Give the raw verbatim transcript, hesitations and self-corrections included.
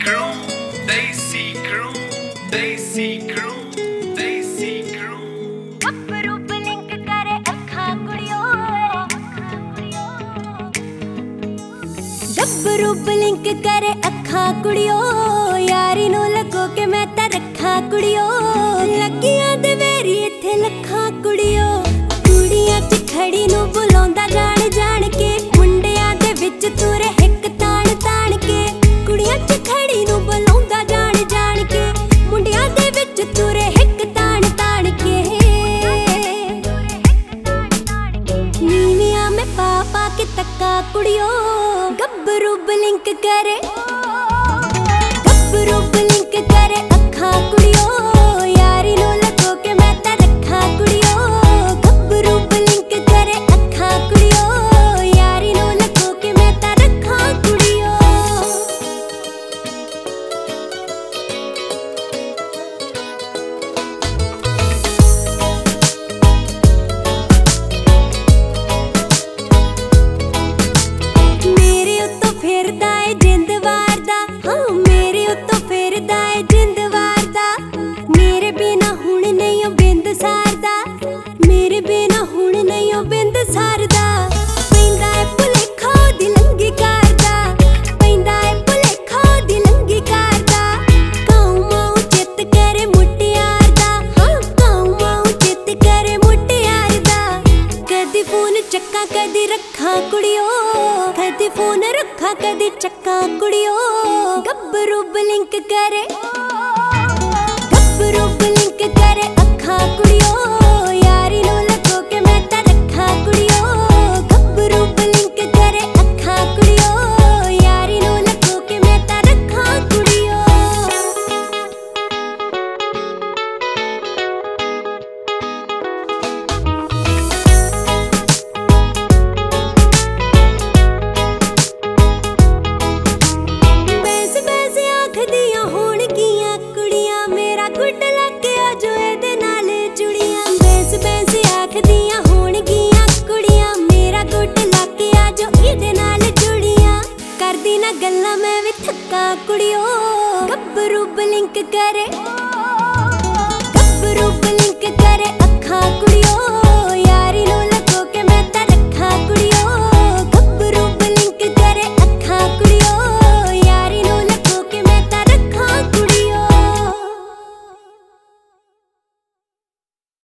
crew, देसी crew, देसी crew, देसी crew। ਗੱਭਰੂ ਬਲਿੰਕ करे ਅੱਖਾਂ ਕੁੜੀਓ, ਗੱਭਰੂ ਬਲਿੰਕ करे ਅੱਖਾਂ ਕੁੜੀਓ, ਯਾਰੀ ਨੂੰ ਲੱਗੋ ਕਿ ਮੈਂ ਤਾਂ ਰੱਖਾਂ ਕੁੜੀਓ। ਲੱਗੀਆਂ ਦੇ ਵੇਰੀ ਇੱਥੇ ਲੱਖਾਂ ਕੁੜੀਓ, ਕੁੜੀਆਂ ਚ ਖੜੀ ਨੂੰ ਬੁਲਾਉਂਦਾ ਜਾਣ ਜਾਣ ਕੇ, ਮੁੰਡਿਆਂ ਦੇ ਵਿੱਚ ਤੁਰੇ ਹਿੱਕ ਤਾਣ ਤਾਣ ਕੇ। ਕੁੜੀਆਂ ਚ ਖੜੀ ਨੂੰ ਬੁਲਾਉਂਦਾ ਜਾਣ ਜਾਣ ਕੇ, ਮੁੰਡਿਆਂ ਦੇ ਵਿੱਚ ਤੁਰੇ ਹਿੱਕ ਤਾਣ ਤਾਣ ਕੇ। ਨੀਵੀਆਂ ਮੈਂ ਪਾ ਪਾ ਕੇ ਤੱਕਾ ਕੁੜੀਓ, ਗੱਭਰੂ ਬਲਿੰਕ करे, ਗੱਭਰੂ ਬਲਿੰਕ करे ਅੱਖਾਂ ਕੁੜੀਓ, ਯਾਰੀ ਨੂੰ ਲੱਗੋ ਕਿ ਮੈਂ ਤਾਂ ਰੱਖਾਂ ਕੁੜੀਓ। ਗੱਭਰੂ ਬਲਿੰਕ करे ਅੱਖਾਂ ਕੁੜੀਓ, ਯਾਰੀ ਨੂੰ ਲੱਗੋ ਕਿ ਮੈਂ ਤਾਂ ਰੱਖਾਂ ਕੁੜੀਓ। ਮੇਰੇ ਉੱਤੋਂ ਫਿਰਦਾ ਏ ਜਿੰਦ ਵਾਰਦਾ, ਹਾਂ ਮੇਰੇ ਉੱਤੋਂ ਫਿਰਦਾ ਏ ਜਿੰਦ ਵਾਰਦਾ। ਮੇਰੇ ਬਿਨਾ ਹੁਣ ਨਹੀਂ ਉਹ ਬਿੰਦ ਸਾਰਦਾ, ਮੇਰੇ ਬਿਨਾ ਹੁਣ ਨਹੀਂ ਉਹ ਬਿੰਦ ਸਾਰਦਾ। ਪੈਂਦਾ ਏ ਭੁਲੇਖਾ ਉਹਦੀ ਲੰਗੀ ਕਰਦਾ, ਪੈਂਦਾ ਏ ਭੁਲੇਖਾ ਉਹਦੀ ਲੰਗੀ ਕਰਦਾ। ਕਾਊ ਮਾਊ ਚਿੱਤ ਕਰੇ ਮੁਟਿਆਰ ਦਾ, ਹਾਂ ਕਾਊ ਮਾਊ ਚਿੱਤ ਕਰੇ ਮੁਟਿਆਰ ਦਾ। ਕਦੀ ਫੋਨ ਚੱਕਾਂ ਕਦੀ ਰੱਖਾਂ ਕੁੜੀਓ, ਕਦੀ ਫੋਨ ਰੱਖਾਂ ਕਦੀ ਚੱਕਾਂ ਕੁੜੀਓ। ਗੱਭਰੂ ਬਲਿੰਕ करे, ਗੱਭਰੂ ਬਲਿੰਕ करे ਅੱਖਾਂ ਕੁੜੀਓ।